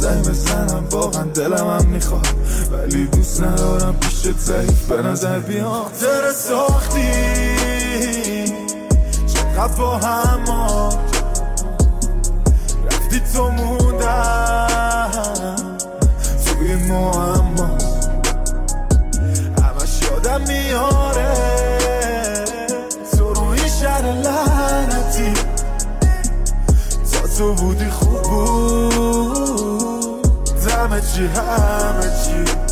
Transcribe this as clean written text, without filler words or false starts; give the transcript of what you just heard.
زنگ بزنم واقعا دلم هم میخواد، ولی دوست ندارم پیشت ضعیف به نظر بیام. خاطر ساختی چقدر با هم ما رفتی تو موندم توی معما، همش یادم میاره تو رو این شهر لعنتی، تا تو بودی خوب بود همه چی